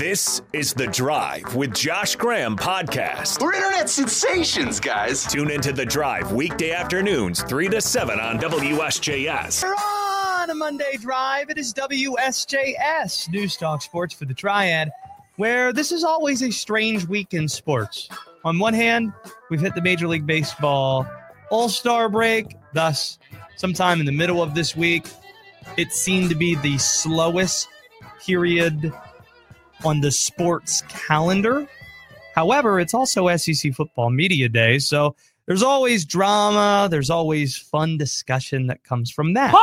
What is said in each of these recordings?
This is The Drive with Josh Graham podcast. We're internet sensations, guys. Tune into The Drive weekday afternoons, 3 to 7 on WSJS. We're on a Monday drive. It is WSJS, News Talk Sports for the Triad, where this is always a strange week in sports. On one hand, we've hit the Major League Baseball All-Star break. Thus, sometime in the middle of this week, it seemed to be the slowest period on the sports calendar. However, it's also SEC football media day, so there's always drama. There's always fun discussion that comes from that.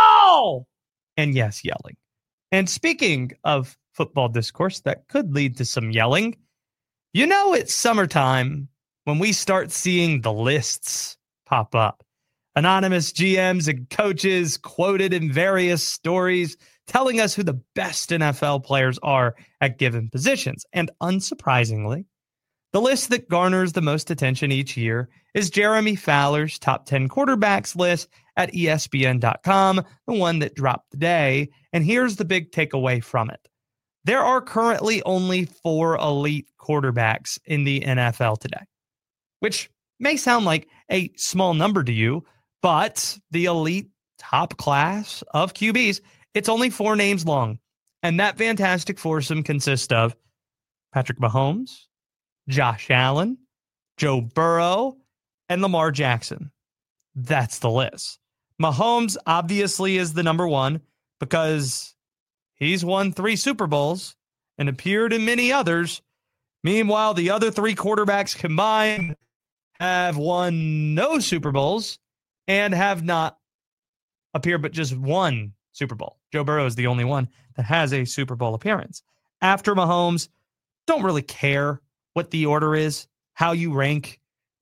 Oh! And yes, yelling. And speaking of football discourse that could lead to some yelling, you know it's summertime when we start seeing the lists pop up. Anonymous GMs and coaches quoted in various stories telling us who the best NFL players are at given positions. And unsurprisingly, the list that garners the most attention each year is Jeremy Fowler's top 10 quarterbacks list at ESPN.com, the one that dropped today. And here's the big takeaway from it. There are currently only 4 elite quarterbacks in the NFL today, which may sound like a small number to you, but the elite top class of QBs, it's only 4 names long. And that fantastic foursome consists of Patrick Mahomes, Josh Allen, Joe Burrow, and Lamar Jackson. That's the list. Mahomes obviously is the number one because he's won 3 Super Bowls and appeared in many others. Meanwhile, the other 3 quarterbacks combined have won no Super Bowls and have not appeared but just one Super Bowl. Joe Burrow is the only one that has a Super Bowl appearance. After Mahomes, don't really care what the order is, how you rank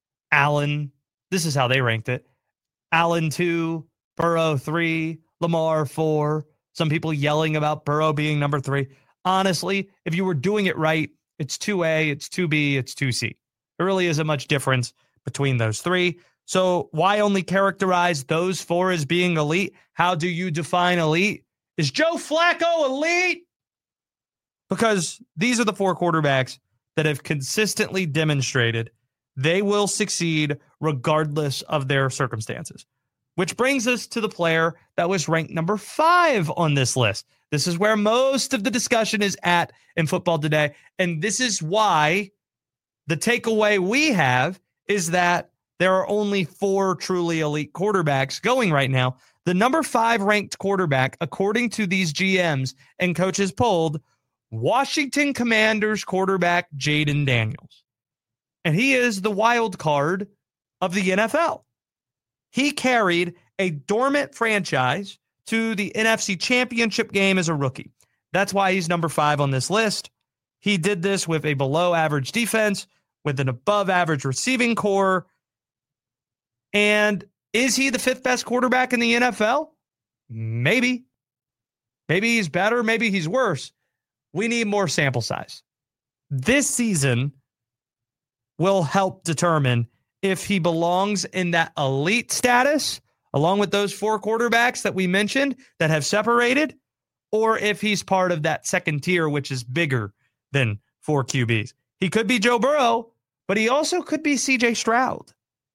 Allen. This is how they ranked it. Allen 2, Burrow 3, Lamar 4. Some people yelling about Burrow being number 3. Honestly, if you were doing it right, it's 2A, it's 2B, it's 2C. There really isn't much difference between those 3. So why only characterize those 4 as being elite? How do you define elite? Is Joe Flacco elite? Because these are the 4 quarterbacks that have consistently demonstrated they will succeed regardless of their circumstances. Which brings us to the player that was ranked number 5 on this list. This is where most of the discussion is at in football today. And this is why the takeaway we have is that there are only 4 truly elite quarterbacks going right now. The number 5 ranked quarterback, according to these GMs and coaches polled, Washington Commanders quarterback Jayden Daniels. And he is the wild card of the NFL. He carried a dormant franchise to the NFC Championship game as a rookie. That's why he's number 5 on this list. He did this with a below-average defense, with an above-average receiving core. And is he the 5th best quarterback in the NFL? Maybe. Maybe he's better. Maybe he's worse. We need more sample size. This season will help determine if he belongs in that elite status, along with those 4 quarterbacks that we mentioned that have separated, or if he's part of that second tier, which is bigger than 4 QBs. He could be Joe Burrow, but he also could be CJ Stroud.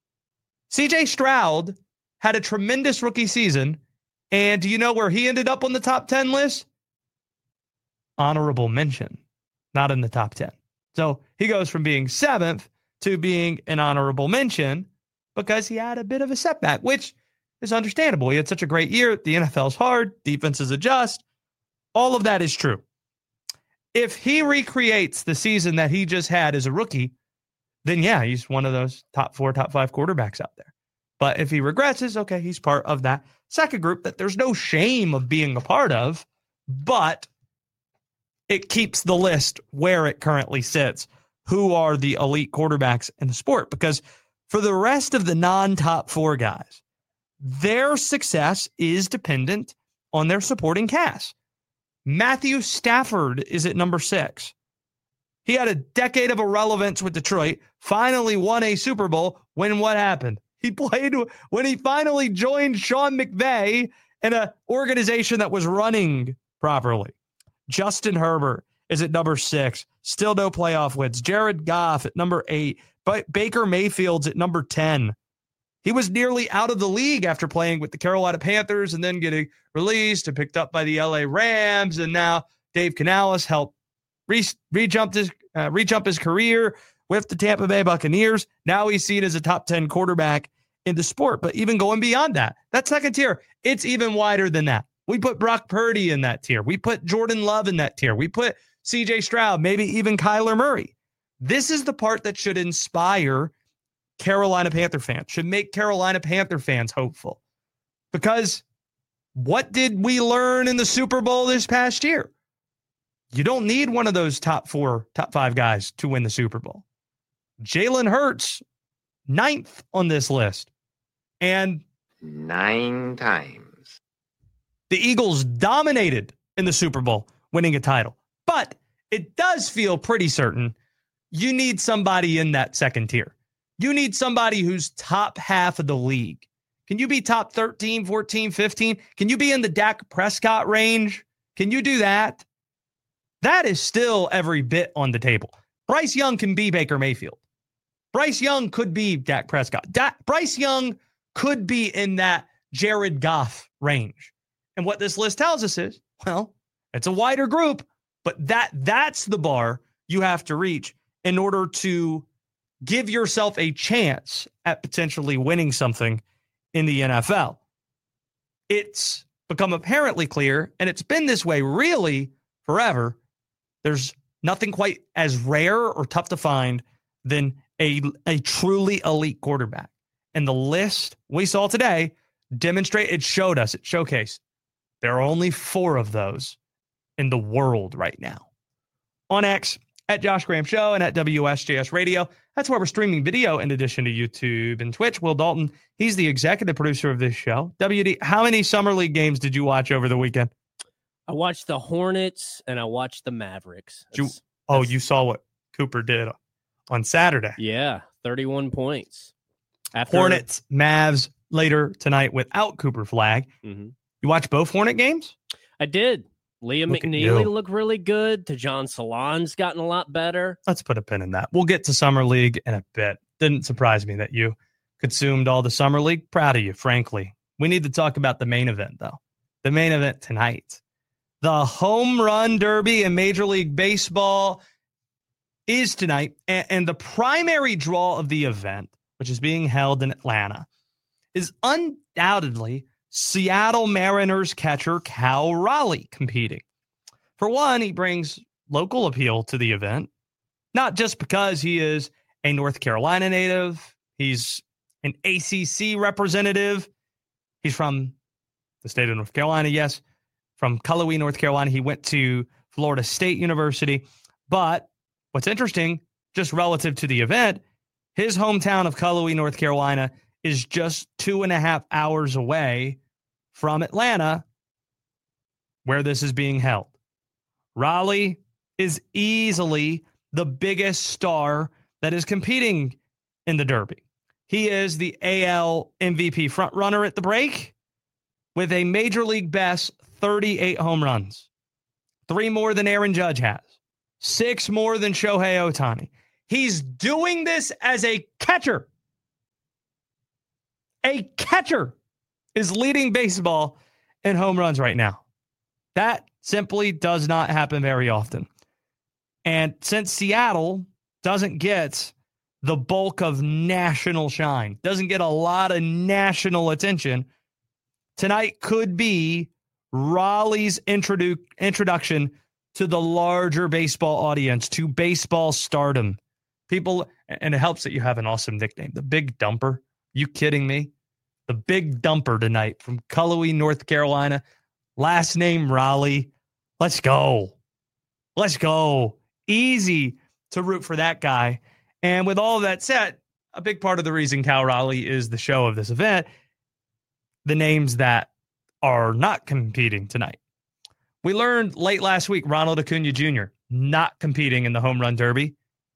CJ Stroud had a tremendous rookie season, and do you know where he ended up on the top 10 list? Honorable mention, not in the top 10. So he goes from being 7th to being an honorable mention because he had a bit of a setback, which is understandable. He had such a great year. The NFL's hard. Defenses adjust. All of that is true. If he recreates the season that he just had as a rookie, then yeah, he's one of those top 4, top 5 quarterbacks out there. But if he regresses, okay, he's part of that second group that there's no shame of being a part of, but it keeps the list where it currently sits. Who are the elite quarterbacks in the sport? Because for the rest of the non-top 4 guys, their success is dependent on their supporting cast. Matthew Stafford is at number 6. He had a decade of irrelevance with Detroit, finally won a Super Bowl. When what happened? He played when he finally joined Sean McVay in an organization that was running properly. Justin Herbert is at number 6. Still no playoff wins. Jared Goff at number 8. But Baker Mayfield's at number 10. He was nearly out of the league after playing with the Carolina Panthers and then getting released and picked up by the LA Rams. And now Dave Canales helped re-jump his career with the Tampa Bay Buccaneers. Now he's seen as a top 10 quarterback in the sport. But even going beyond that second tier, it's even wider than that. We put Brock Purdy in that tier. We put Jordan Love in that tier. We put CJ Stroud, maybe even Kyler Murray. This is the part that should inspire Carolina Panther fans, should make Carolina Panther fans hopeful. Because what did we learn in the Super Bowl this past year? You don't need one of those top 4, top 5 guys to win the Super Bowl. Jalen Hurts, 9th on this list. And 9 times. The Eagles dominated in the Super Bowl, winning a title. But it does feel pretty certain you need somebody in that second tier. You need somebody who's top half of the league. Can you be top 13, 14, 15? Can you be in the Dak Prescott range? Can you do that? That is still every bit on the table. Bryce Young can be Baker Mayfield. Bryce Young could be Dak Prescott. Bryce Young could be in that Jared Goff range. And what this list tells us is, well, it's a wider group, but that's the bar you have to reach in order to give yourself a chance at potentially winning something in the NFL. It's become apparently clear, and it's been this way really forever. There's nothing quite as rare or tough to find than a truly elite quarterback. And the list we saw today it showcased there are only 4 of those in the world right now. On X, at Josh Graham Show and at WSJS Radio. That's where we're streaming video in addition to YouTube and Twitch. Will Dalton, he's the executive producer of this show. WD, how many Summer League games did you watch over the weekend? I watched the Hornets and I watched the Mavericks. You saw what Cooper did on Saturday. Yeah, 31 points. Hornets, Mavs later tonight without Cooper Flagg. Mm-hmm. You watched both Hornet games? I did. Liam McNeely looked really good. Tejan Salon's gotten a lot better. Let's put a pin in that. We'll get to Summer League in a bit. Didn't surprise me that you consumed all the Summer League. Proud of you, frankly. We need to talk about the main event, though. The main event tonight. The Home Run Derby in Major League Baseball is tonight. And the primary draw of the event, which is being held in Atlanta, is undoubtedly Seattle Mariners catcher Cal Raleigh competing. For one, he brings local appeal to the event, not just because he is a North Carolina native. He's an ACC representative. He's from the state of North Carolina, yes, from Cullowhee, North Carolina. He went to Florida State University. But what's interesting, just relative to the event, his hometown of Cullowhee, North Carolina, is just 2.5 hours away from Atlanta, where this is being held. Raleigh is easily the biggest star that is competing in the Derby. He is the AL MVP frontrunner at the break with a Major League best 38 home runs, 3 more than Aaron Judge has, 6 more than Shohei Ohtani. He's doing this as a catcher. A catcher is leading baseball in home runs right now. That simply does not happen very often. And since Seattle doesn't get the bulk of national shine, doesn't get a lot of national attention, tonight could be Raleigh's introduction to the larger baseball audience, to baseball stardom. People, and it helps that you have an awesome nickname, the Big Dumper. You kidding me? The Big Dumper tonight from Cullowhee, North Carolina. Last name Raleigh. Let's go. Let's go. Easy to root for that guy. And with all of that said, a big part of the reason Cal Raleigh is the show of this event, the names that are not competing tonight. We learned late last week, Ronald Acuna Jr. not competing in the Home Run Derby.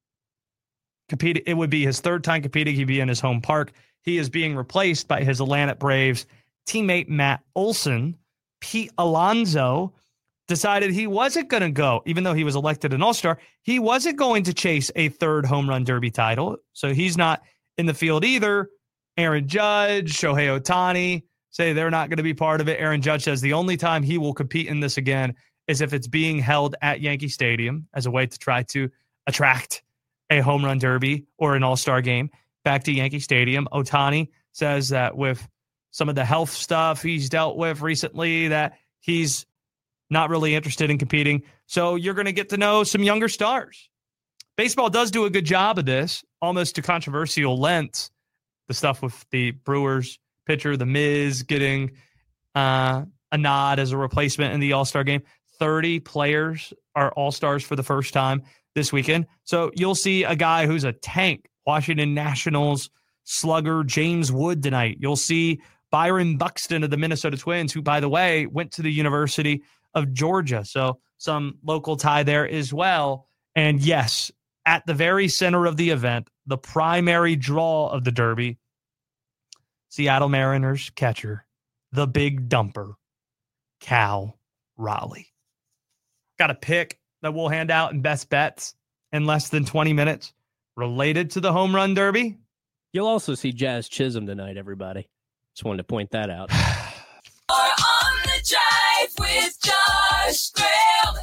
It would be his 3rd time competing. He'd be in his home park. He is being replaced by his Atlanta Braves teammate Matt Olson. Pete Alonso decided he wasn't going to go, even though he was elected an All-Star, he wasn't going to chase a third home run derby title. So he's not in the field either. Aaron Judge, Shohei Ohtani say they're not going to be part of it. Aaron Judge says the only time he will compete in this again is if it's being held at Yankee Stadium as a way to try to attract a home run derby or an all-star game back to Yankee Stadium. Ohtani says that with some of the health stuff he's dealt with recently, that he's not really interested in competing. So you're going to get to know some younger stars. Baseball does do a good job of this, almost to controversial lengths. The stuff with the Brewers pitcher, the Miz, getting a nod as a replacement in the All-Star game. 30 players are All-Stars for the first time this weekend. So you'll see a guy who's a tank, Washington Nationals slugger James Wood tonight. You'll see Byron Buxton of the Minnesota Twins, who, by the way, went to the University of Georgia. So some local tie there as well. And yes, at the very center of the event, the primary draw of the Derby, Seattle Mariners catcher, the big dumper, Cal Raleigh. Got a pick that we'll hand out in best bets in less than 20 minutes related to the home run derby. You'll also see Jazz Chisholm tonight, everybody. Just wanted to point that out. On the Drive with Josh Graham,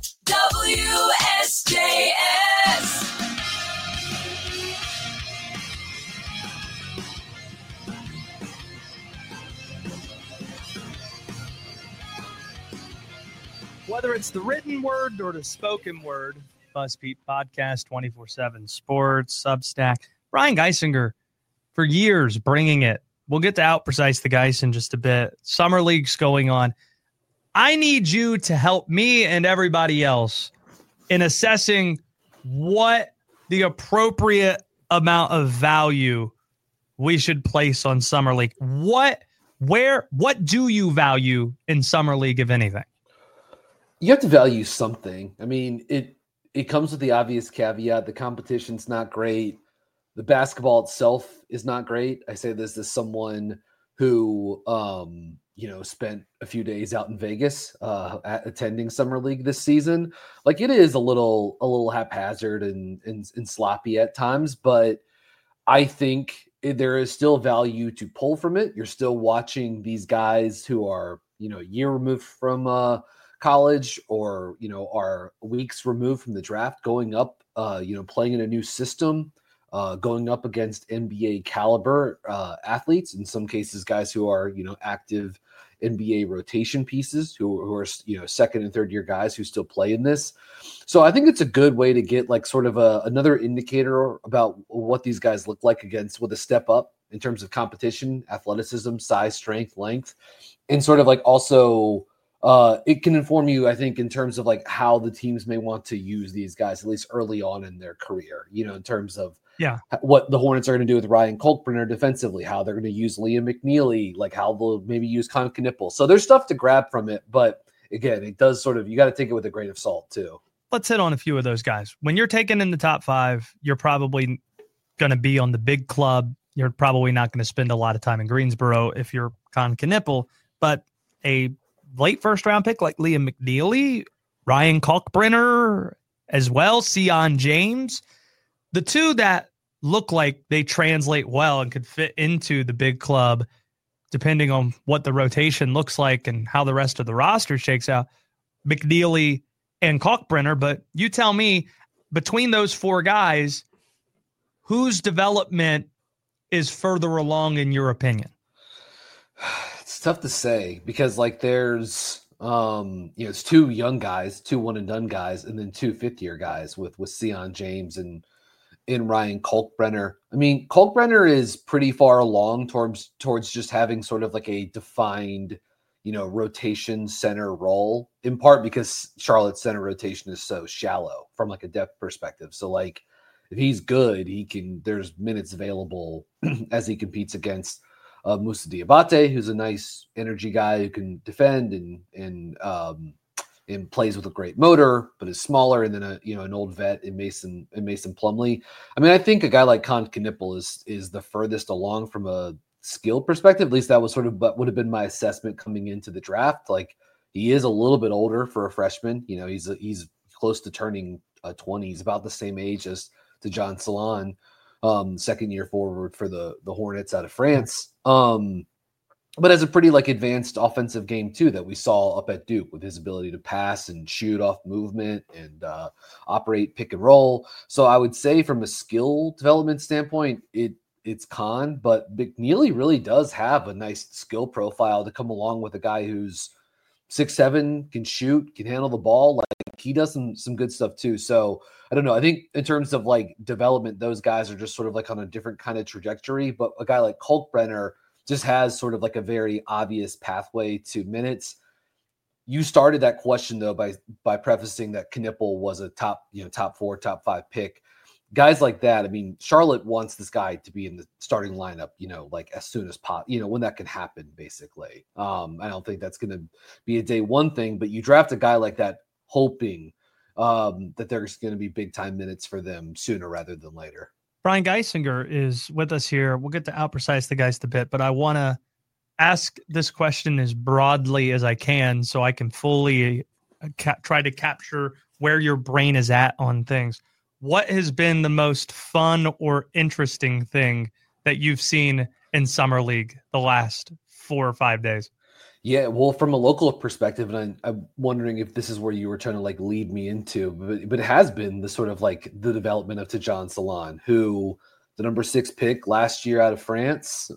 WSJS. Whether it's the written word or the spoken word, BuzzFeed Podcast, 24/7 Sports, Substack, Brian Geisinger, for years, bringing it. We'll get to out precise the Geis in just a bit. Summer League's going on. I need you to help me and everybody else in assessing what the appropriate amount of value we should place on Summer League. What do you value in Summer League, if anything? You have to value something. I mean, it comes with the obvious caveat. The competition's not great. The basketball itself is not great. I say this as someone who, spent a few days out in Vegas attending Summer League this season. Like, it is a little haphazard and sloppy at times, but I think there is still value to pull from it. You're still watching these guys who are, a year removed from college or, are weeks removed from the draft, going up, playing in a new system, going up against NBA caliber athletes, in some cases, guys who are, active NBA rotation pieces who are, second and third year guys who still play in this. So I think it's a good way to get like sort of another indicator about what these guys look like with a step up in terms of competition, athleticism, size, strength, length, and sort of like also it can inform you, I think, in terms of like how the teams may want to use these guys, at least early on in their career, in terms of what the Hornets are going to do with Ryan Kalkbrenner defensively, how they're going to use Liam McNeely, like how they'll maybe use Con Knippel. So there's stuff to grab from it. But again, it does sort of, you got to take it with a grain of salt too. Let's hit on a few of those guys. When you're taken in the top 5, you're probably going to be on the big club. You're probably not going to spend a lot of time in Greensboro if you're Con Knippel, but a late first round pick like Liam McNeely, Ryan Kalkbrenner as well, Sion James, the two that look like they translate well and could fit into the big club, depending on what the rotation looks like and how the rest of the roster shakes out, McNeely and Kalkbrenner. But you tell me, between those 4 guys, whose development is further along in your opinion? It's tough to say because like there's it's 2 young guys, 2 one and done guys, and then 2 fifth-year guys with Sion James and Ryan Kalkbrenner. I mean, Kalkbrenner is pretty far along towards just having sort of like a defined, rotation center role, in part because Charlotte's center rotation is so shallow from like a depth perspective. So like if he's good, there's minutes available as he competes against Moussa Diabate, who's a nice energy guy who can defend and plays with a great motor, but is smaller, and then an old vet in Mason Plumlee. I mean, I think a guy like Con Knippel is the furthest along from a skill perspective. At least that was sort of what would have been my assessment coming into the draft. Like He is a little bit older for a freshman. You know, he's close to turning 20. He's about the same age as to John Salon, second year forward for the Hornets out of France. But has a pretty like advanced offensive game too that we saw up at Duke with his ability to pass and shoot off movement and operate pick and roll. So I would say from a skill development standpoint, it's Khan, but McNeely really does have a nice skill profile to come along with a guy who's 6'7", can shoot, can handle the ball. Like he does some good stuff too. So I don't know. I think in terms of like development, those guys are just sort of like on a different kind of trajectory. But a guy like Kalkbrenner just has sort of like a very obvious pathway to minutes. You started that question though by prefacing that Knippel was a top 4, top 5 pick. Guys like that, I mean, Charlotte wants this guy to be in the starting lineup, like as soon as possible, when that can happen, basically. I don't think that's going to be a day one thing, but you draft a guy like that hoping that there's going to be big time minutes for them sooner rather than later. Brian Geisinger is with us here. We'll get to outprecise the guys a bit, but I want to ask this question as broadly as I can so I can fully try to capture where your brain is at on things. What has been the most fun or interesting thing that you've seen in Summer League the last 4 or 5 days? Yeah, well, from a local perspective, and I'm wondering if this is where you were trying to like lead me into, but it has been the sort of like the development of Tajon Salon, who the number 6 pick last year out of France,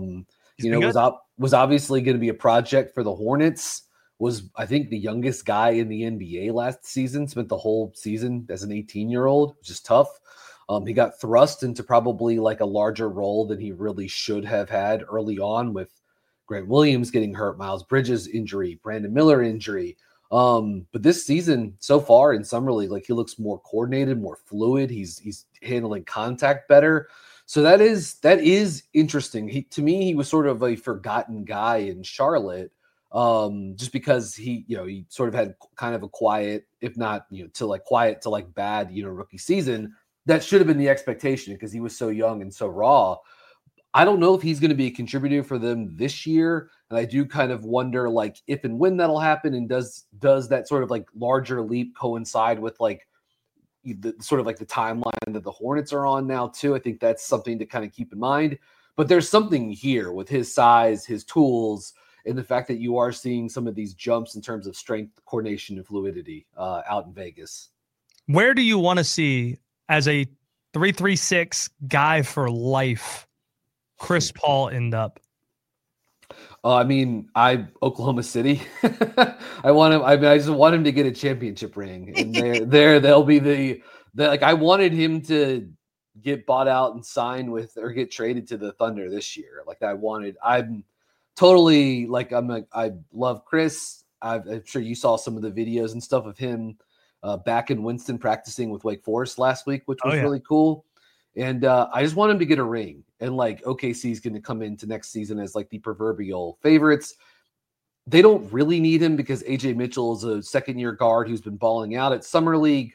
was obviously going to be a project for the Hornets. Was I think the youngest guy in the NBA last season, spent the whole season as an 18-year-old, which is tough. He got thrust into probably like a larger role than he really should have had early on with Grant Williams getting hurt, Miles Bridges injury, Brandon Miller injury. But this season so far in Summer League, like he looks more coordinated, more fluid. He's handling contact better. So that is interesting. To me, he was sort of a forgotten guy in Charlotte. Just because he sort of had kind of a quiet, if not, quiet to bad, rookie season. That should have been the expectation because he was so young and so raw. I don't know if he's going to be a contributor for them this year. And I do kind of wonder if and when that'll happen. And does that sort of larger leap coincide with the sort of the timeline that the Hornets are on now too? I think that's something to kind of keep in mind, but there's something here with his size, his tools, and the fact that you are seeing some of these jumps in terms of strength, coordination, and fluidity out in Vegas. Where do you want to see as a 3-3-6 guy for life Chris Paul end up? Oklahoma City. I want him. I just want him to get a championship ring, and they'll be I wanted him to get bought out and signed with or get traded to the Thunder this year. I'm totally I love Chris. I'm sure you saw some of the videos and stuff of him back in Winston practicing with Wake Forest last week, which was really cool. And I just want him to get a ring. And OKC is going to come into next season as the proverbial favorites. They don't really need him because AJ Mitchell is a second-year guard who's been balling out at Summer League.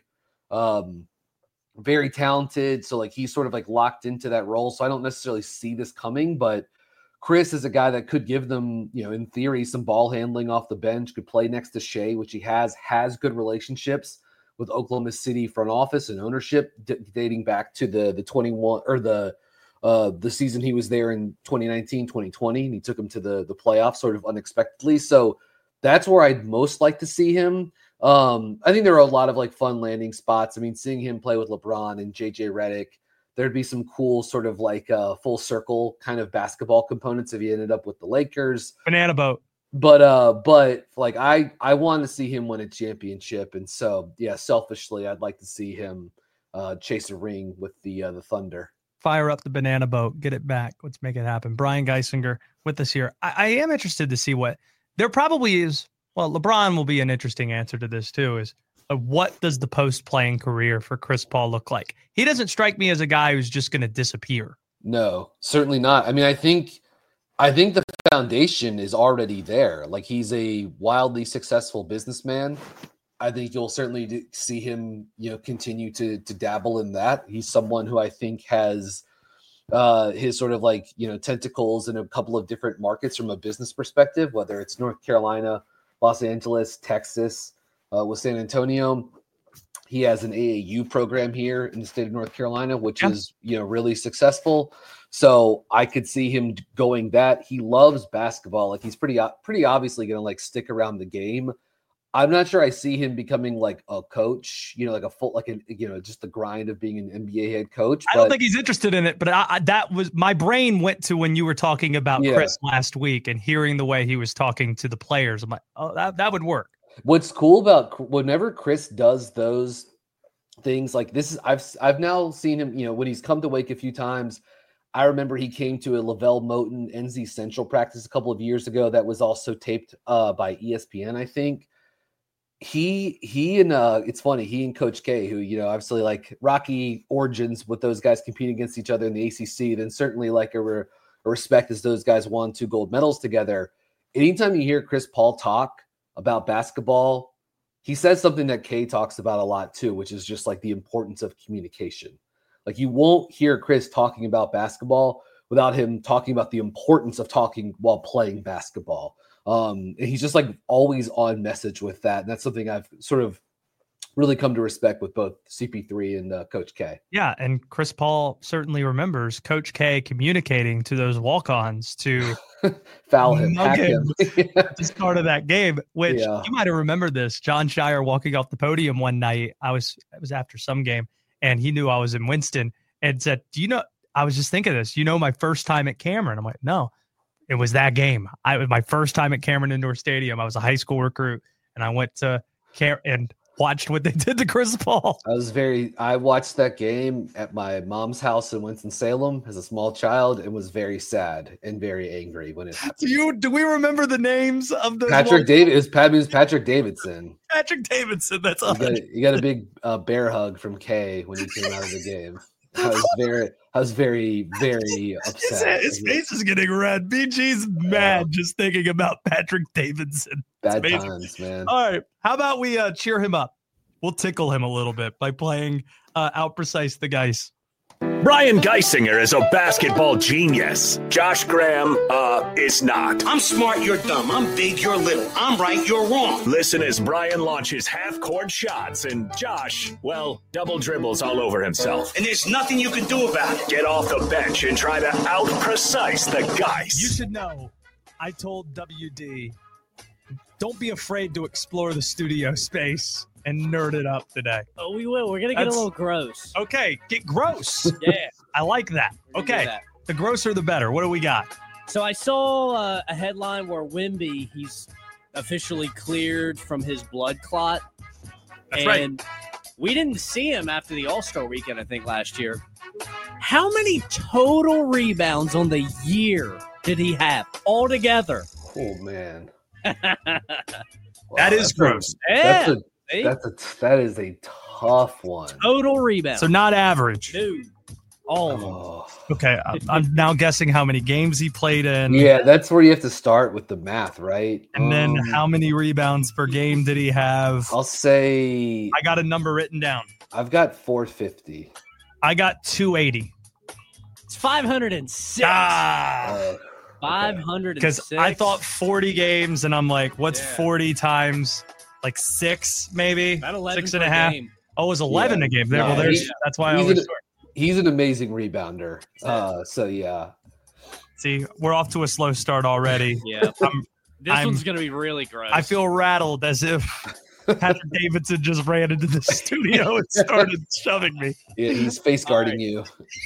Very talented. So he's sort of locked into that role. So I don't necessarily see this coming, but Chris is a guy that could give them, in theory, some ball handling off the bench, could play next to Shea, which he has good relationships with Oklahoma City front office and ownership dating back to the 21 or the season he was there in 2019, 2020, and he took him to the playoffs sort of unexpectedly. So that's where I'd most like to see him. I think there are a lot of fun landing spots. I mean, seeing him play with LeBron and JJ Redick, there'd be some cool sort of full circle kind of basketball components if he ended up with the Lakers. Banana boat. But I want to see him win a championship. And so, yeah, selfishly, I'd like to see him chase a ring with the Thunder. Fire up the banana boat, get it back. Let's make it happen. Brian Geisinger with us here. I am interested to see what there probably is. Well, LeBron will be an interesting answer to this too, is what does the post-playing career for Chris Paul look like? He doesn't strike me as a guy who's just going to disappear. No, certainly not. I mean, I think the foundation is already there. He's a wildly successful businessman. I think you'll certainly see him, continue to dabble in that. He's someone who I think has his sort of tentacles in a couple of different markets from a business perspective, whether it's North Carolina, Los Angeles, Texas, with San Antonio. He has an AAU program here in the state of North Carolina, which is, really successful. So I could see him going that. He loves basketball. Like he's pretty obviously going to like stick around the game. I'm not sure I see him becoming like a coach, like a full, just the grind of being an NBA head coach. I don't think he's interested in it, but that was my brain went to when you were talking about Chris last week and hearing the way he was talking to the players. I'm like, oh, that would work. What's cool about whenever Chris does those things like this is I've now seen him, when he's come to Wake a few times. I remember he came to a Lavelle Moten NC Central practice a couple of years ago that was also taped by ESPN, I think. He and it's funny, he and Coach K, who, obviously like rocky origins with those guys competing against each other in the ACC, then certainly like a respect as those guys won 2 gold medals together. Anytime you hear Chris Paul talk about basketball, he says something that K talks about a lot too, which is just like the importance of communication. Like you won't hear Chris talking about basketball without him talking about the importance of talking while playing basketball. And he's just like always on message with that. And that's something I've sort of really come to respect with both CP3 and Coach K. Yeah. And Chris Paul certainly remembers Coach K communicating to those walk-ons to foul him, hack him. Just part of that game, which you might have remembered this. John Shire walking off the podium one night. It was after some game and he knew I was in Winston and said, I was just thinking this, my first time at Cameron. I'm like, no. It was that game. It was my first time at Cameron Indoor Stadium. I was a high school recruit, and I went to and watched what they did to Chris Paul. I watched that game at my mom's house in Winston-Salem as a small child and was very sad and very angry when it happened. Do we remember the names of the Patrick Davidson? Patrick Davidson. Patrick Davidson. That's all. You got a big bear hug from Kay when he came out of the game. I was very, very upset. His face is getting red. BG's mad just thinking about Patrick Davidson. Bad times, man. All right. How about we cheer him up? We'll tickle him a little bit by playing Out Precise the Geis. Brian Geisinger is a basketball genius. Josh Graham, is not. I'm smart, you're dumb. I'm big, you're little. I'm right, you're wrong. Listen as Brian launches half-court shots and Josh, double dribbles all over himself. And there's nothing you can do about it. Get off the bench and try to out-precise the Geis. You should know, I told WD, don't be afraid to explore the studio space and nerd it up today. Oh, we will. We're going to get a little gross. Okay, get gross. Yeah. I like that. Okay, the grosser the better. What do we got? So I saw a headline where Wemby, he's officially cleared from his blood clot. That's right. We didn't see him after the All-Star weekend, I think, last year. How many total rebounds on the year did he have altogether? Oh, man. That is gross. That is a tough one. Total rebound. So not average. Dude. All of them. Okay. I'm now guessing how many games he played in. Yeah, that's where you have to start with the math, right? And then how many rebounds per game did he have? I'll say... I got a number written down. I've got 450. I got 280. It's 506. 506. Because I thought 40 games, and I'm like, what's 40 times... like 6, maybe 6.5. Game. Oh, it was 11 a game. No, that's why I was short. He's an amazing rebounder. So yeah. See, we're off to a slow start already. Yeah. This one's gonna be really gross. I feel rattled as if Patrick Davidson just ran into the studio and started shoving me. Yeah, he's face guarding you.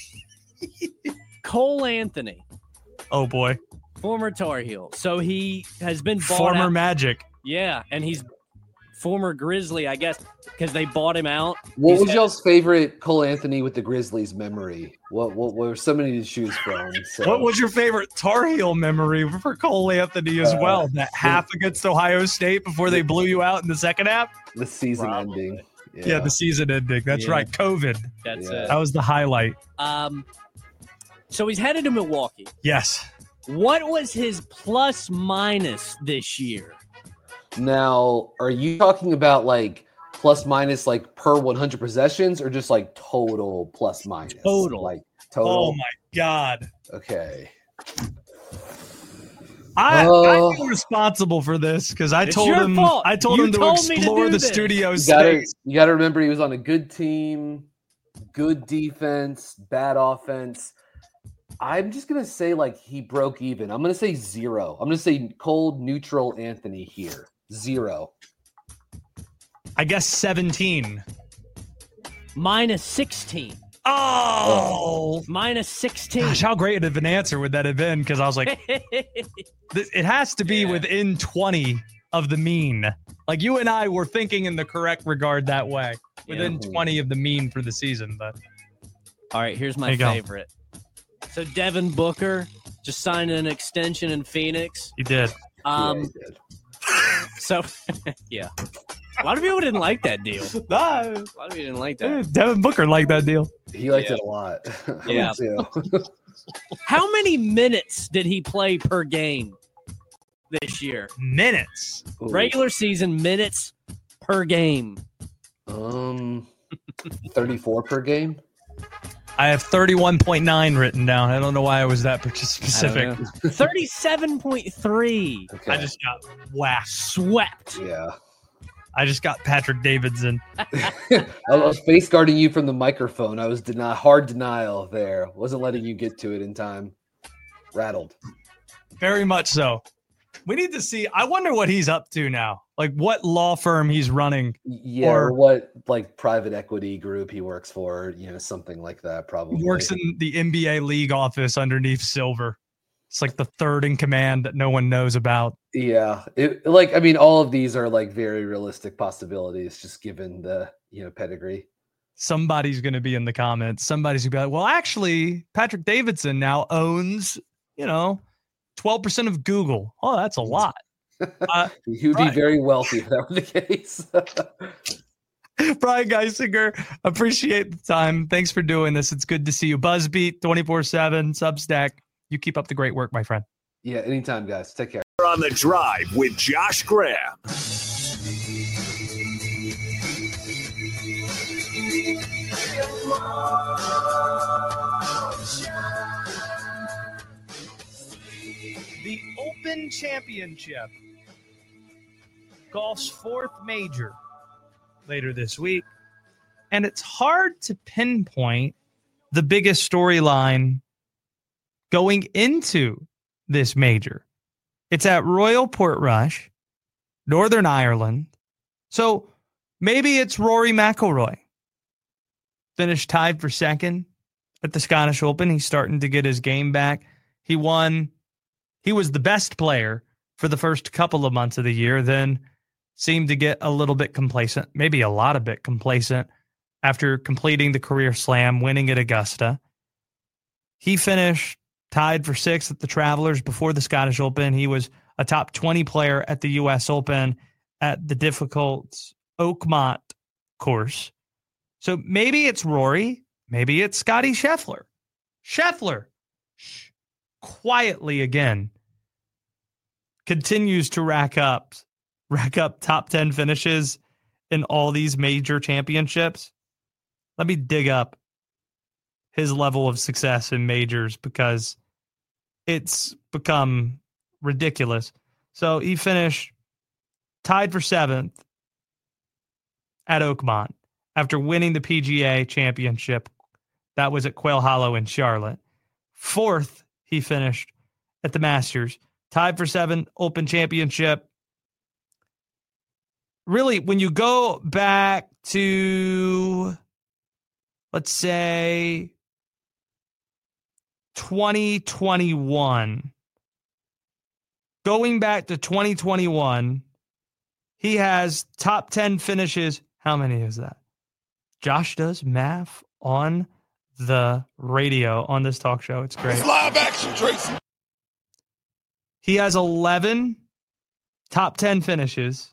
Cole Anthony. Oh boy. Former Tar Heel. So he has been bought former out. Magic. Yeah, and he's former Grizzly, I guess, because they bought him out. What was y'all's favorite Cole Anthony with the Grizzlies memory? What were so many to choose from? So. What was your favorite Tar Heel memory for Cole Anthony as well? That half against Ohio State before they blew you out in the second half? The season ending. Yeah, the season ending. That's right. COVID. That's it. That was the highlight. So he's headed to Milwaukee. Yes. What was his plus minus this year? Now, are you talking about like plus minus like per 100 possessions or just like total plus minus? Total. Like total. Oh my God. Okay. I feel responsible for this because I It's told your him fault. I told You him to told me to explore do the this. studio You space. got to remember he was on a good team, good defense, bad offense. I'm just going to say like he broke even. I'm going to say 0. I'm going to say cold, neutral Anthony here. 0. I guess 17. Minus 16. Oh, Minus 16. gosh, how great of an answer would that have been? Because I was like, it has to be within 20 of the mean. Like you and I were thinking in the correct regard that way. Within 20 of the mean for the season. But all right, here's my favorite. So Devin Booker just signed an extension in Phoenix. He did. He did. So, yeah. A lot of people didn't like that deal. A lot of people didn't like that. Devin Booker liked that deal. He liked it a lot. Yeah. How many minutes did he play per game this year? Minutes. Ooh. Regular season minutes per game. 34 per game. I have 31.9 written down. I don't know why I was that specific. 37.3. Okay. I just got whacked. Swept. Yeah. I just got Patrick Davidson. I was face guarding you from the microphone. I was hard denial there. Wasn't letting you get to it in time. Rattled. Very much so. We need to see. I wonder what he's up to now. Like what law firm he's running. Yeah, or what like private equity group he works for, something like that probably. He works in the NBA league office underneath Silver. It's like the third in command that no one knows about. Yeah. All of these are like very realistic possibilities just given the, pedigree. Somebody's going to be in the comments. Somebody's going to be like, well, actually, Patrick Davidson now owns, 12% of Google. Oh, that's a lot. He would be very wealthy if that were the case. Brian Geisinger, appreciate the time. Thanks for doing this. It's good to see you. Buzzbeat 24/7 Substack. You keep up the great work, my friend. Yeah, anytime, guys. Take care. We're on the drive with Josh Graham. The Open Championship, golf's fourth major, later this week. And it's hard to pinpoint the biggest storyline going into this major. It's at Royal Portrush, Northern Ireland. So maybe it's Rory McIlroy. Finished tied for second at the Scottish Open. He's starting to get his game back. He won. He was the best player for the first couple of months of the year, then seemed to get a little bit complacent, maybe a lot of bit complacent after completing the career slam, winning at Augusta. He finished tied for sixth at the Travelers before the Scottish Open. He was a top 20 player at the U.S. Open at the difficult Oakmont course. So maybe it's Rory. Maybe it's Scottie Scheffler. Scheffler, quietly again, continues to rack up top 10 finishes in all these major championships. Let me dig up his level of success in majors because it's become ridiculous. So he finished tied for seventh at Oakmont after winning the PGA championship. That was at Quail Hollow in Charlotte. Fourth, he finished at the Masters, tied for seventh Open Championship. Really, when you go back to, let's say, 2021, going back to 2021, he has top 10 finishes. How many is that? Josh does math on the radio on this talk show. It's great. It's live action, Tracy. He has 11 top 10 finishes.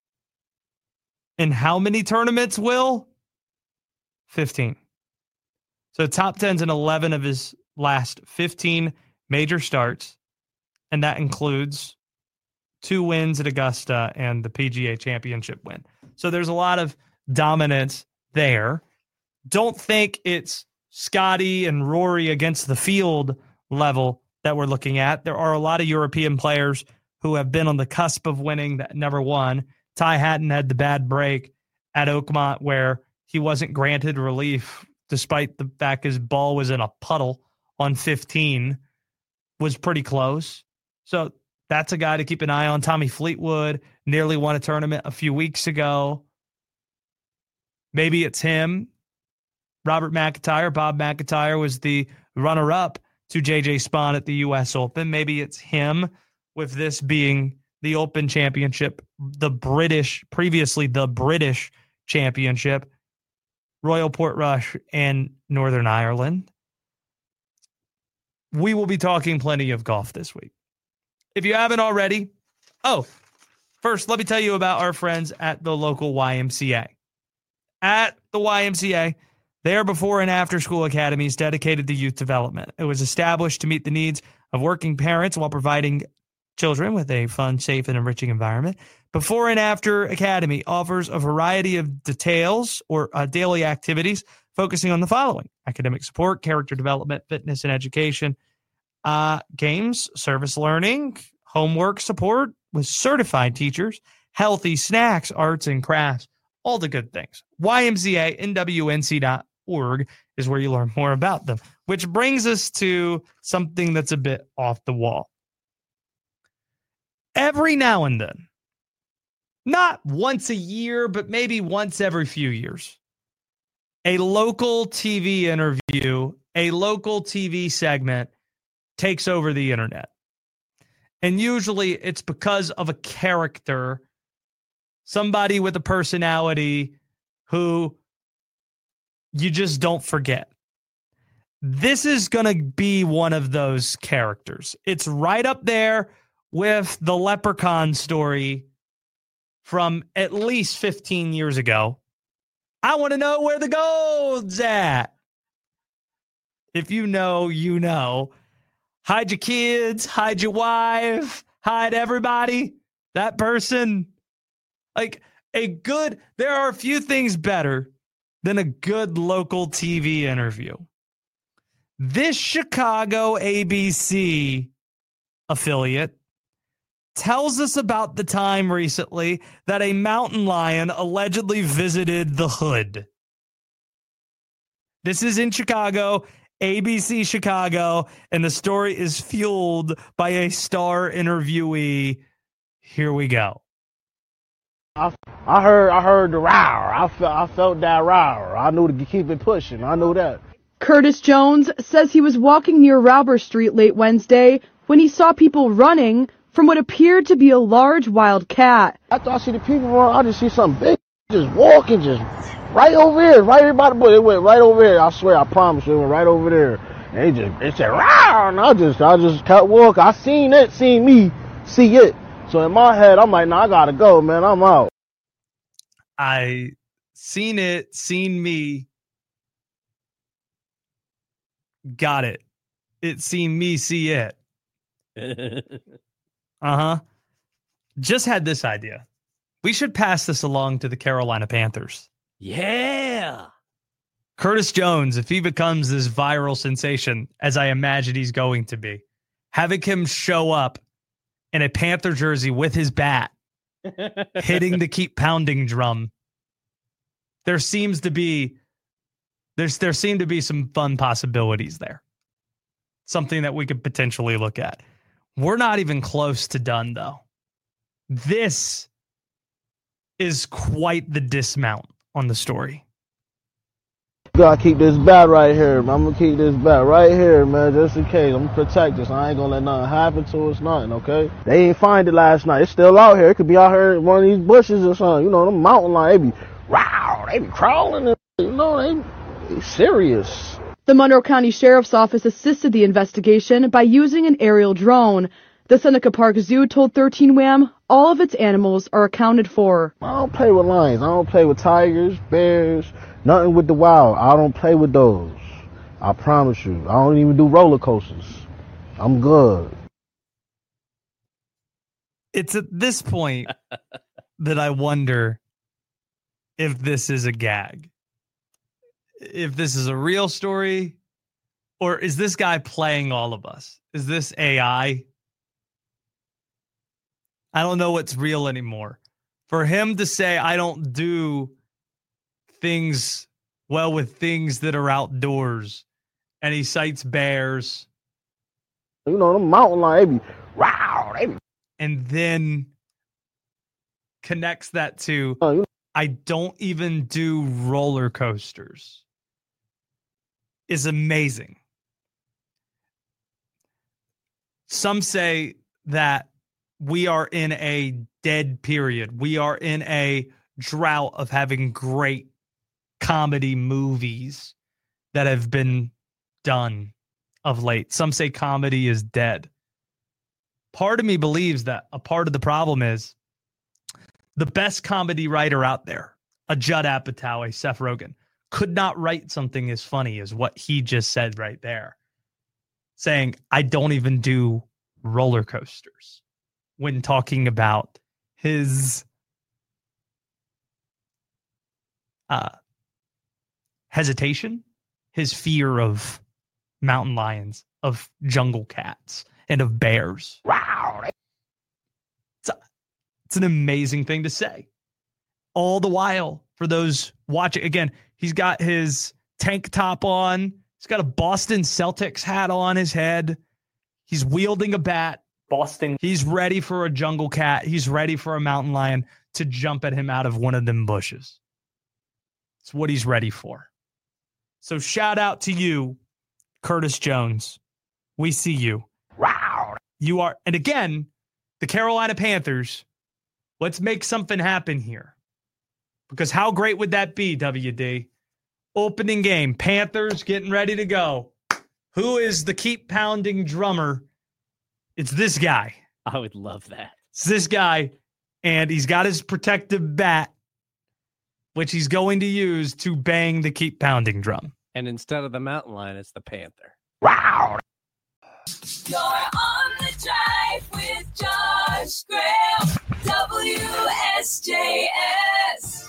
In how many tournaments, Will? 15. So top 10's in 11 of his last 15 major starts. And that includes 2 wins at Augusta and the PGA Championship win. So there's a lot of dominance there. Don't think it's Scotty and Rory against the field level that we're looking at. There are a lot of European players who have been on the cusp of winning that never won. Ty Hatton had the bad break at Oakmont where he wasn't granted relief despite the fact his ball was in a puddle on 15, was pretty close. So that's a guy to keep an eye on. Tommy Fleetwood nearly won a tournament a few weeks ago. Maybe it's him. Bob McIntyre was the runner-up to J.J. Spaun at the U.S. Open. Maybe it's him, with this being the Open Championship, previously the British Championship, Royal Portrush, and Northern Ireland. We will be talking plenty of golf this week. If you haven't already, first, let me tell you about our friends at the local YMCA. At the YMCA, they are before and after school academies dedicated to youth development. It was established to meet the needs of working parents while providing children with a fun, safe, and enriching environment. Before and After Academy offers a variety of details or daily activities focusing on the following: academic support, character development, fitness and education, games, service learning, homework support with certified teachers, healthy snacks, arts and crafts, all the good things. YMCA.NWNC.org is where you learn more about them, which brings us to something that's a bit off the wall. Every now and then, not once a year, but maybe once every few years, a local TV interview, a local TV segment takes over the internet. And usually it's because of a character, somebody with a personality who you just don't forget. This is going to be one of those characters. It's right up there with the Leprechaun story from at least 15 years ago. I want to know where the gold's at. If you know, you know. Hide your kids, hide your wife, hide everybody. That person. Like there are a few things better than a good local TV interview. This Chicago ABC affiliate tells us about the time recently that a mountain lion allegedly visited the hood. This is in Chicago, ABC Chicago, and the story is fueled by a star interviewee. Here we go. I heard the roar. I felt that roar. I knew to keep it pushing. I knew that. Curtis Jones says he was walking near Robber Street late Wednesday when he saw people running from what appeared to be a large wild cat. After I see the people run, I just see something big just walking, just right over here, right by the bush. It went right over here. I swear, I promise you, it went right over there. And it said, "Rawr!" And I just kept walking. I seen it, seen me, see it. So in my head, I'm like, nah, I gotta go, man. I'm out. I seen it, seen me. Got it. It seen me, see it. Just had this idea. We should pass this along to the Carolina Panthers. Yeah. Curtis Jones, if he becomes this viral sensation, as I imagine he's going to be, having him show up in a Panther jersey with his bat, hitting the keep pounding drum. There seem to be some fun possibilities there. Something that we could potentially look at. We're not even close to done, though. This is quite the dismount on the story. Gotta keep this bat right here. I'm gonna keep this bat right here, man, just in case. I'm gonna protect this. I ain't gonna let nothing happen to us, nothing, okay? They ain't find it last night. It's still out here. It could be out here in one of these bushes or something. You know, them mountain lions, they be wow, they be crawling and, you know, they serious. The Monroe County Sheriff's Office assisted the investigation by using an aerial drone. The Seneca Park Zoo told 13 Wham all of its animals are accounted for. I don't play with lions. I don't play with tigers, bears, nothing with the wild. I don't play with those. I promise you. I don't even do roller coasters. I'm good. It's at this point that I wonder if this is a gag. If this is a real story Or is this guy playing all of us? Is this AI? I don't know what's real anymore. For him to say, I don't do things well with things that are outdoors, and he cites bears. You know, the mountain lion, they be, wow, they be. And then connects that to, I don't even do roller coasters, is amazing. Some say that we are in a dead period. We are in a drought of having great comedy movies that have been done of late. Some say comedy is dead. Part of me believes that a part of the problem is the best comedy writer out there, a Judd Apatow, a Seth Rogen, could not write something as funny as what he just said right there, saying, I don't even do roller coasters, when talking about his hesitation, his fear of mountain lions, of jungle cats, and of bears. Wow. It's an amazing thing to say. All the while, for those watching, again, he's got his tank top on. He's got a Boston Celtics hat on his head. He's wielding a bat. Boston. He's ready for a jungle cat. He's ready for a mountain lion to jump at him out of one of them bushes. It's what he's ready for. So shout out to you, Curtis Jones. We see you. Wow. You are, and again, the Carolina Panthers, let's make something happen here. Because how great would that be, WD? Opening game, Panthers getting ready to go. Who is the keep pounding drummer? It's this guy. I would love that. It's this guy, and he's got his protective bat, which he's going to use to bang the keep pounding drum. And instead of the mountain lion, it's the panther. Wow. You're on the drive with Josh Graham, WSJS.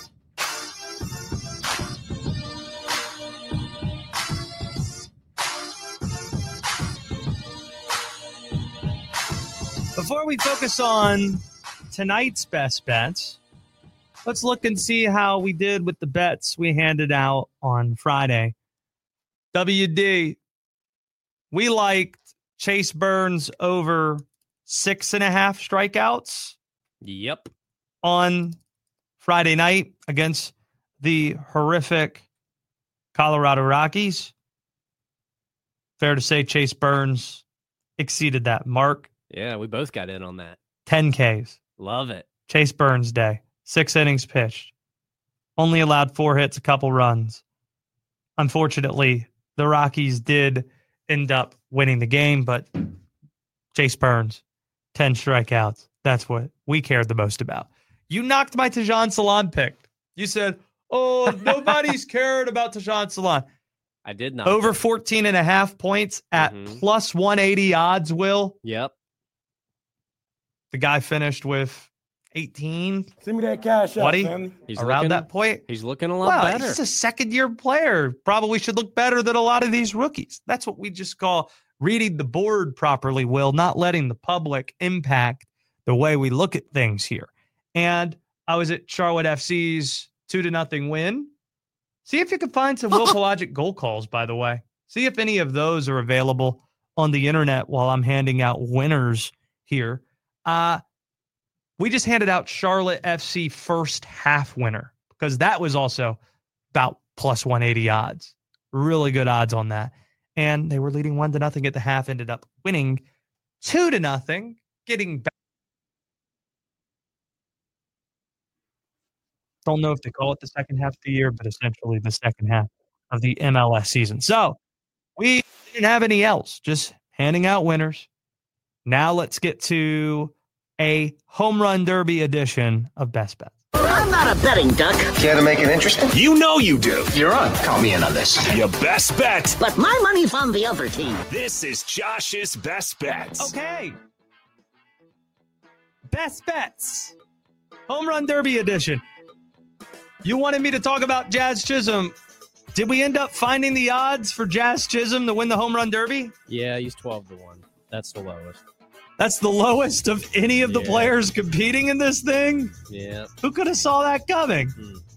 Before we focus on tonight's best bets, let's look and see how we did with the bets we handed out on Friday. WD, we liked Chase Burns over 6.5 strikeouts. Yep. On Friday night against the horrific Colorado Rockies. Fair to say Chase Burns exceeded that mark. Yeah, we both got in on that. 10 Ks. Love it. Chase Burns day. 6 innings pitched. Only allowed 4 hits, a couple runs. Unfortunately, the Rockies did end up winning the game, but Chase Burns, 10 strikeouts. That's what we cared the most about. You knocked my Tajon Salon pick. You said, oh, nobody's cared about Tajon Salon. I did not. Over 14.5 points at plus 180 odds, Will. Yep. The guy finished with 18. Send me that cash out, 20, man. He's around looking, that point. He's looking a lot better. He's a second-year player. Probably should look better than a lot of these rookies. That's what we just call reading the board properly, Will, not letting the public impact the way we look at things here. And I was at Charlotte FC's 2-0 win. See if you can find some Will Pelagic goal calls, by the way. See if any of those are available on the internet while I'm handing out winners here. We just handed out Charlotte FC first half winner because that was also about plus 180 odds. Really good odds on that. And they were leading 1-0 at the half, ended up winning 2-0, getting back. Don't know if they call it the second half of the year, but essentially the second half of the MLS season. So we didn't have any else, just handing out winners. Now let's get to a home run derby edition of Best Bets. I'm not a betting duck. Care to make it interesting? You know you do. You're on. Count me in on this. Your best bet. But my money's on the other team. This is Josh's Best Bets. Okay. Best Bets. Home run derby edition. You wanted me to talk about Jazz Chisholm. Did we end up finding the odds for Jazz Chisholm to win the home run derby? Yeah, he's 12-1. That's the lowest. That's the lowest of any of the players competing in this thing? Yeah. Who could have saw that coming?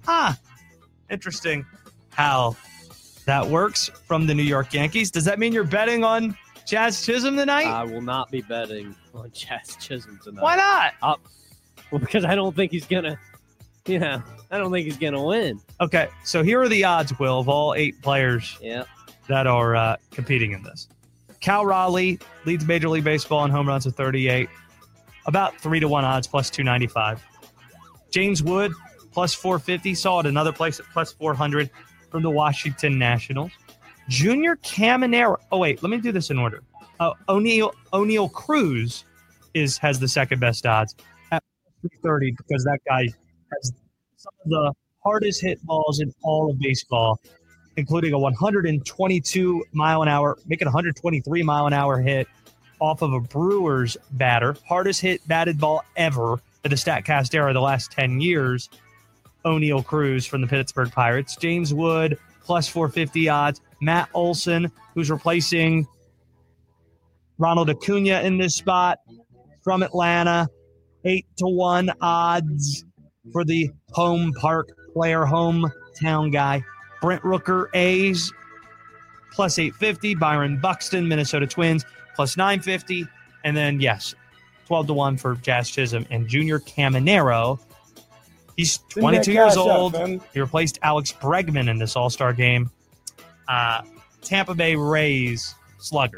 Interesting how that works from the New York Yankees. Does that mean you're betting on Jazz Chisholm tonight? I will not be betting on Jazz Chisholm tonight. Why not? Well, because I don't think he's going to, I don't think he's going to win. Okay, so here are the odds, Will, of all 8 players that are competing in this. Cal Raleigh leads Major League Baseball in home runs with 38. About 3-1 odds, plus 295. James Wood, plus 450. Saw it another place at plus 400 from the Washington Nationals. Junior Caminero. Oh, wait, let me do this in order. O'Neal Cruz has the second best odds at 330 because that guy has some of the hardest hit balls in all of baseball, including a 122 mile an hour, making 123 mile an hour hit off of a Brewers batter. Hardest hit batted ball ever in the StatCast era the last 10 years. O'Neal Cruz from the Pittsburgh Pirates. James Wood, plus 450 odds. Matt Olson, who's replacing Ronald Acuna in this spot from Atlanta. 8-1 odds for the home park player, hometown guy. Brent Rooker, A's, plus 850. Byron Buxton, Minnesota Twins, plus 950. And then, 12-1 for Jazz Chisholm and Junior Caminero. He's 22 years old. He replaced Alex Bregman in this All-Star game. Tampa Bay Rays slugger.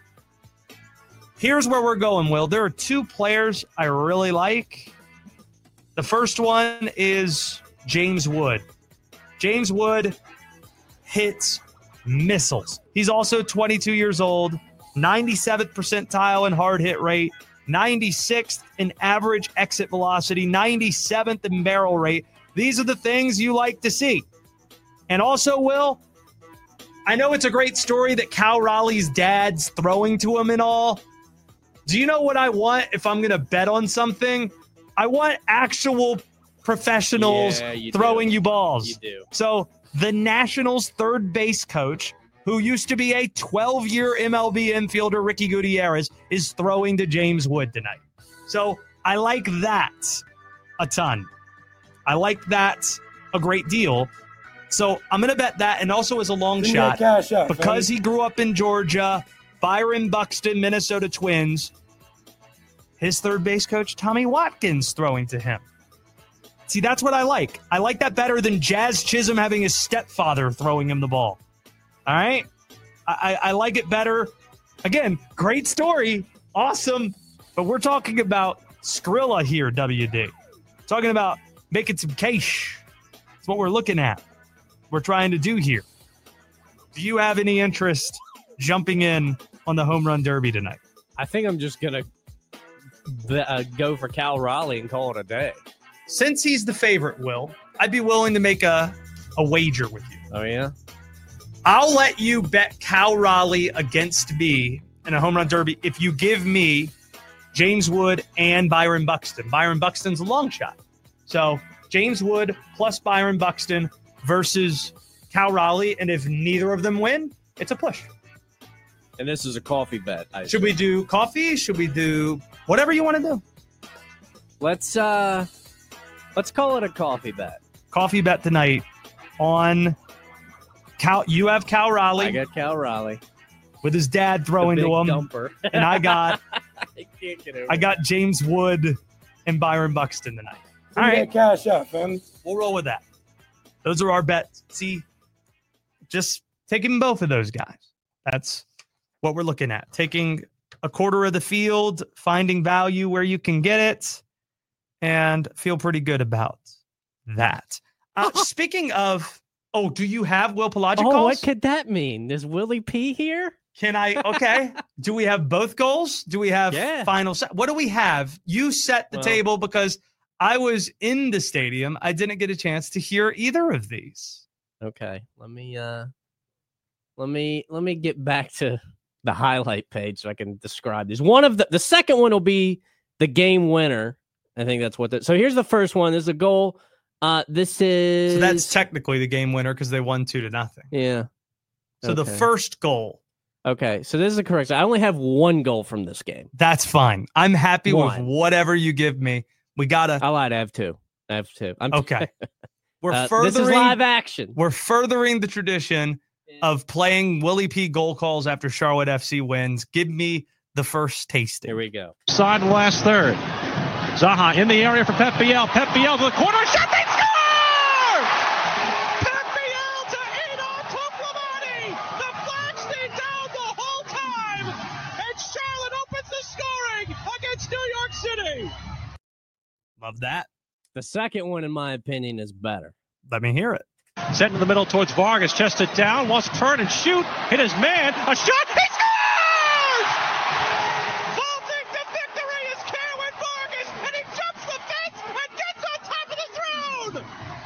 Here's where we're going, Will. There are 2 players I really like. The first one is James Wood. James Wood hits missiles. He's also 22 years old, 97th percentile in hard hit rate, 96th in average exit velocity, 97th in barrel rate. These are the things you like to see. And also, Will, I know it's a great story that Cal Raleigh's dad's throwing to him and all. Do you know what I want if I'm going to bet on something? I want actual professionals throwing you balls. You do. So the Nationals' third base coach, who used to be a 12-year MLB infielder, Ricky Gutierrez, is throwing to James Wood tonight. So I like that a ton. I like that a great deal. So I'm going to bet that, and also as a long shot, because he grew up in Georgia, Byron Buxton, Minnesota Twins, his third base coach, Tommy Watkins, throwing to him. See, that's what I like. I like that better than Jazz Chisholm having his stepfather throwing him the ball. All right? I like it better. Again, great story. Awesome. But we're talking about Skrilla here, WD. Talking about making some cash. That's what we're looking at. We're trying to do here. Do you have any interest jumping in on the home run derby tonight? I think I'm just going to go for Cal Raleigh and call it a day. Since he's the favorite, Will, I'd be willing to make a wager with you. Oh, yeah? I'll let you bet Cal Raleigh against me in a home run derby if you give me James Wood and Byron Buxton. Byron Buxton's a long shot. So James Wood plus Byron Buxton versus Cal Raleigh. And if neither of them win, it's a push. And this is a coffee bet. Should we do coffee? Should we do whatever you want to do? Let's call it a coffee bet. Coffee bet tonight on Cal. You have Cal Raleigh. I got Cal Raleigh with his dad throwing to him, dumper. And I got can't get over I got James Wood and Byron Buxton tonight. All right, cash out, fam. We'll roll with that. Those are our bets. See, just taking both of those guys. That's what we're looking at. Taking a quarter of the field, finding value where you can get it, and feel pretty good about that. Speaking of, do you have Will Pelagic goals? What could that mean? Is Willie P here? Can I? Okay. Do we have both goals? Do we have final set? What do we have? You set the table because I was in the stadium. I didn't get a chance to hear either of these. Okay. Let me get back to the highlight page so I can describe these. One of the second one will be the game winner. I think that's so here's the first one. There's a goal This is So that's technically the game winner because they won 2-0. yeah. So the first goal. Okay, so this is the correct. I only have one goal from this game. That's fine. I'm happy with One. whatever you give me. We gotta. I lied. I have two. I'm Okay. We're This furthering. is live action. We're furthering the tradition of playing Willie P goal calls after Charlotte FC wins. Give me the first tasting. Here we go. Side last third. Zaha in the area for Pep Biel. Pep Biel to the corner. Shot. They score! Pep Biel to Adolf Toplamani. The flag stayed down the whole time. And Charlotte opens the scoring against New York City. Love that. The second one, in my opinion, is better. Let me hear it. Sent in the middle towards Vargas. Chest it down. Wants to turn and shoot. Hit his man. A shot. He scores! Vaulting to victory is Kerwin Vargas. And he jumps the fence and gets on top of the throne.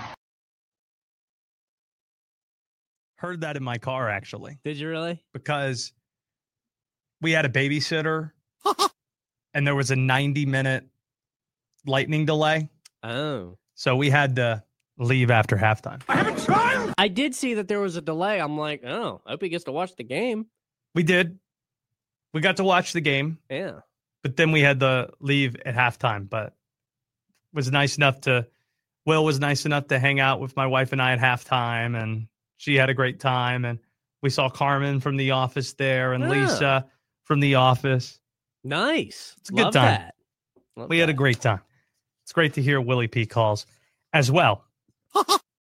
Heard that in my car, actually. Did you really? Because we had a babysitter and there was a 90-minute lightning delay. Oh. So we had to leave after halftime. I did see that there was a delay. I'm like, oh, I hope he gets to watch the game. We did. We got to watch the game. Yeah. But then we had to leave at halftime. But was nice enough to, Will was nice enough to hang out with my wife and I at halftime, and she had a great time. And we saw Carmen from The Office there and Lisa from The Office. Nice. It's a good Love time. that. Love We had a great time. It's great to hear Willie P calls as well.